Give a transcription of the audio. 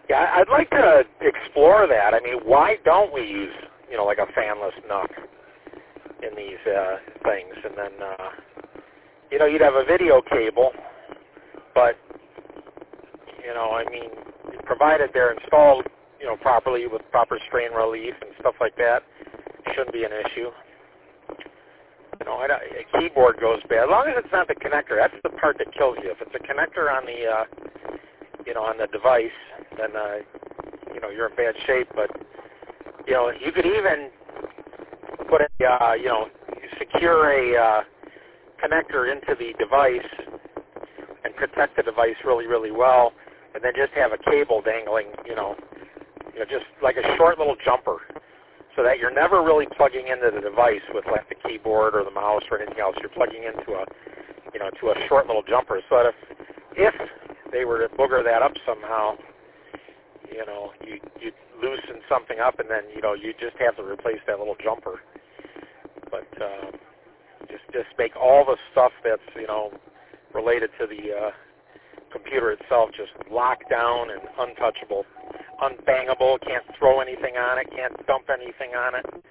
Yeah, I'd like to explore that. I mean, why don't we use, like a fanless NUC in these things? And then, you'd have a video cable, but, I mean, provided they're installed, properly with proper strain relief and stuff like that, shouldn't be an issue. A keyboard goes bad. As long as it's not the connector, that's the part that kills you. If it's a connector on the, on the device, then, you're in bad shape. But, you could even put a, secure a connector into the device and protect the device really, really well, and then just have a cable dangling, just like a short little jumper, so that you're never really plugging into the device with like the keyboard or the mouse or anything else. You're plugging into a, to a short little jumper, so that if they were to booger that up somehow, you'd loosen something up, and then, you just have to replace that little jumper. But just make all the stuff that's, related to the computer itself just locked down and untouchable, unbangable. Can't throw anything on it. Can't dump anything on it.